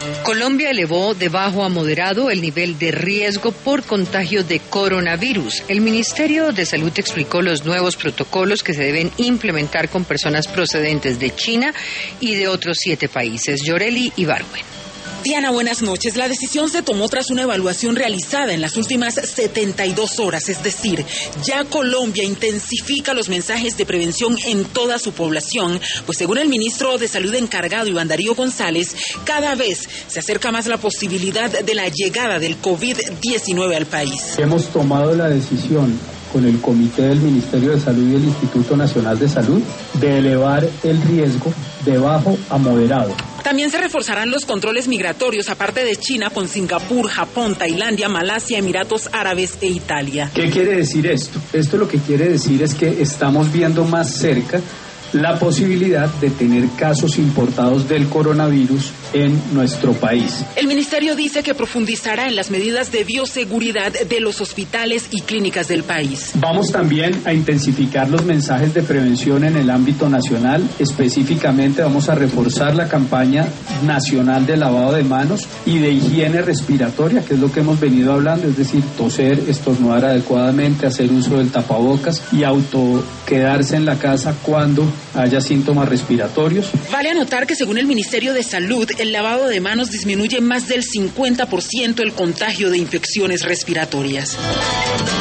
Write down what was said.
Colombia elevó de bajo a moderado el nivel de riesgo por contagio de coronavirus. El Ministerio de Salud explicó los nuevos protocolos que se deben implementar con personas procedentes de China y de otros 7 países. Yoreli Ibargüen. Diana, buenas noches. La decisión se tomó tras una evaluación realizada en las últimas 72 horas, es decir, ya Colombia intensifica los mensajes de prevención en toda su población, pues según el ministro de Salud encargado, Iván Darío González, cada vez se acerca más la posibilidad de la llegada del COVID-19 al país. Hemos tomado la decisión con el comité del Ministerio de Salud y el Instituto Nacional de Salud de elevar el riesgo de bajo a moderado. También se reforzarán los controles migratorios, aparte de China, con Singapur, Japón, Tailandia, Malasia, Emiratos Árabes e Italia. ¿Qué quiere decir esto? Esto lo que quiere decir es que estamos viendo más cerca la posibilidad de tener casos importados del coronavirus en nuestro país. El ministerio dice que profundizará en las medidas de bioseguridad de los hospitales y clínicas del país. Vamos también a intensificar los mensajes de prevención en el ámbito nacional. Específicamente vamos a reforzar la campaña nacional de lavado de manos y de higiene respiratoria, que es lo que hemos venido hablando, es decir, toser, estornudar adecuadamente, hacer uso del tapabocas y quedarse en la casa cuando haya síntomas respiratorios. Vale anotar que según el Ministerio de Salud, el lavado de manos disminuye más del 50% el contagio de infecciones respiratorias.